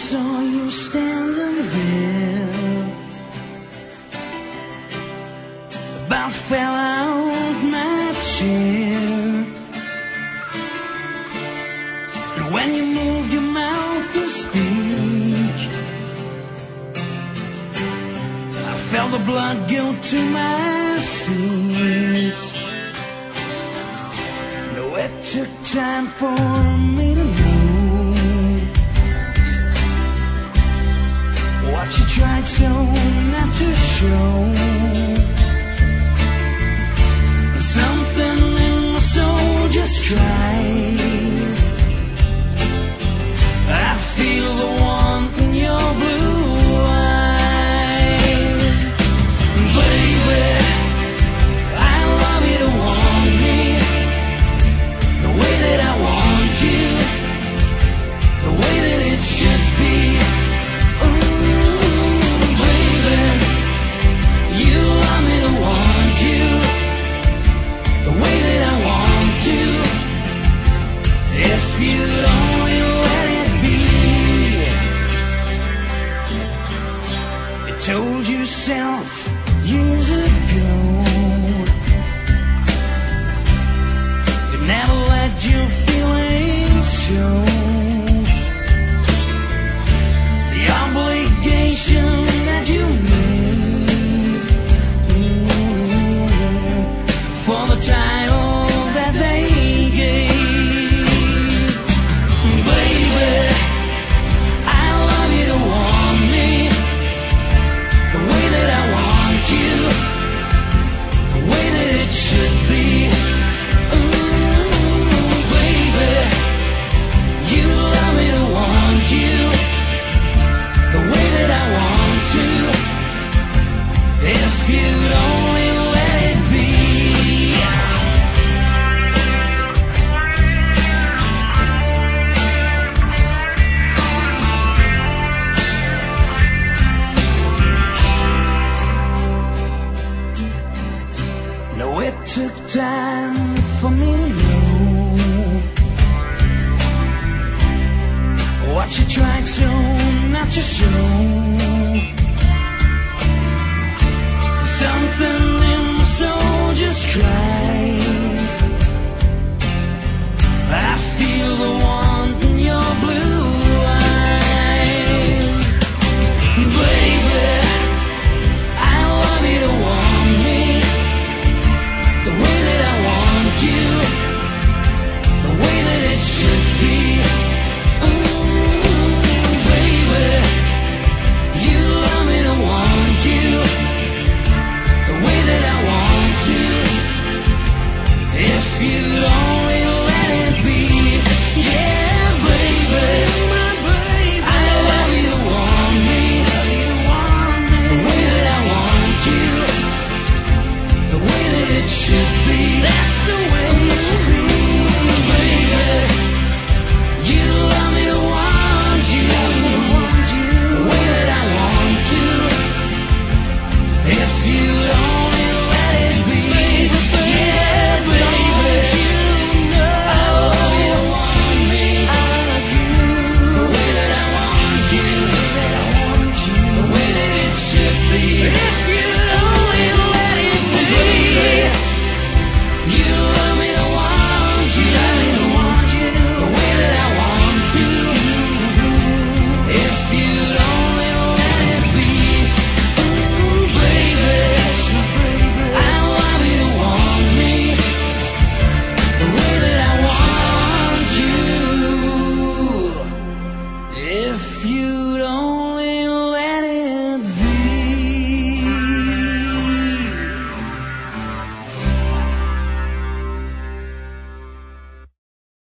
saw you standing there, about fell out my chair. And when you moved your mouth to speak, I felt the blood go to my feet. No, it took time for me to know what you tried so not to show. Something in my soul just cries. I feel the warmth in your blue eyes. Baby, I love you to want me the way that I want you, the way that it should be. If you'd only let it be. You told yourself years ago you never let your feelings show. The obligation that you made for the title that they gave. Time for me to know what you tried so not to show.